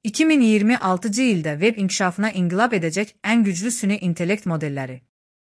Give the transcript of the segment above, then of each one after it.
2026 ildə web inkişafına inqilab edəcək ən güclü süni intellekt modelləri.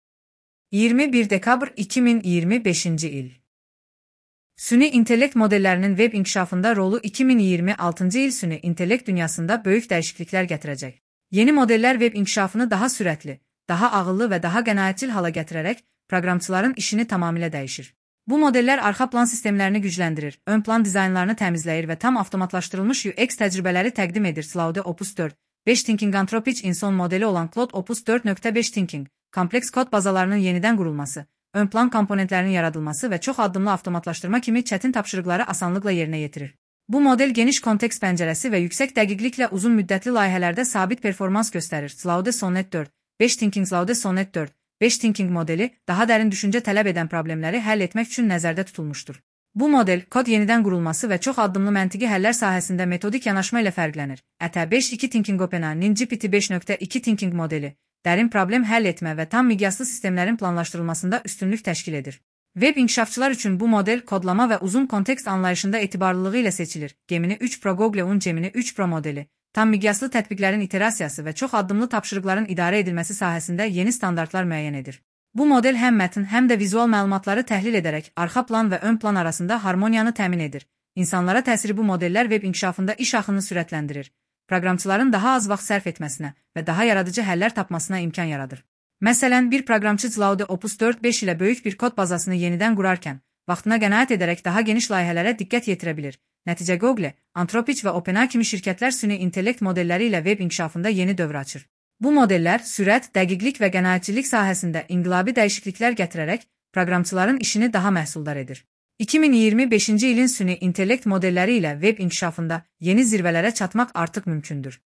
21 dekabr 2025 il. Süni intellekt modellərinin web inkişafında rolu 2026 il süni intellekt dünyasında böyük dəyişikliklər gətirəcək. Yeni modellər web inkişafını daha sürətli, daha ağıllı və daha qənaətçil hala gətirərək proqramçıların işini tamamilə dəyişir. Bu modellər arxa plan sistemlərini gücləndirir, ön plan dizaynlarını təmizləyir və tam avtomatlaşdırılmış UX təcrübələri təqdim edir. Claude Opus 4.5 Thinking Anthropic Inson modeli olan Claude Opus 4.5 Thinking, kompleks kod bazalarının yenidən qurulması, ön plan komponentlərinin yaradılması və çox addımlı avtomatlaşdırma kimi çətin tapşırıqları asanlıqla yerinə yetirir. Bu model geniş kontekst pəncərəsi və yüksək dəqiqliklə uzun müddətli layihələrdə sabit performans göstərir. Claude Sonnet 4.5 Thinking Claude Sonnet 4.5 Thinking modeli daha dərin düşüncə tələb edən problemləri həll etmək üçün nəzərdə tutulmuşdur. Bu model, kod yenidən qurulması və çox addımlı məntiqi həllər sahəsində metodik yanaşma ilə fərqlənir. ETA 5.2 Thinking OpenAI GPT 5.2 Thinking modeli, dərin problem həll etmə və tam miqyaslı sistemlərin planlaşdırılmasında üstünlük təşkil edir. Web inkişafçılar üçün bu model kodlama və uzun kontekst anlayışında etibarlılığı ilə seçilir. Gemini 3 Pro Google Un Gemini 3 Pro modeli, tam miqyaslı tətbiqlərin iterasiyası və çox addımlı tapşırıqların idarə edilməsi sahəsində yeni standartlar müəyyən edir. Bu model həm mətn, həm də vizual məlumatları təhlil edərək arxa plan və ön plan arasında harmoniyanı təmin edir. İnsanlara təsiri bu modellər web inkişafında iş axını sürətləndirir. Proqramçıların daha az vaxt sərf etməsinə və daha yaradıcı həllər tapmasına imkan yaradır. Məsələn, bir proqramçı Claude Opus 4.5 ilə böyük bir kod bazasını yenidən qurarkən, vaxtına qənaət edərək daha geniş layihələrə diqqət yetirə bilir. Nəticə Google, Anthropic və OpenAI kimi şirkətlər süni intellekt modelləri ilə web inkişafında yeni dövr açır. Bu modellər sürət, dəqiqlik və qənaətçilik sahəsində inqilabi dəyişikliklər gətirərək proqramçıların işini daha məhsuldar edir. 2025 ilin süni intellekt modelləri ilə web inkişafında yeni zirvələrə çatmaq artıq mümkündür.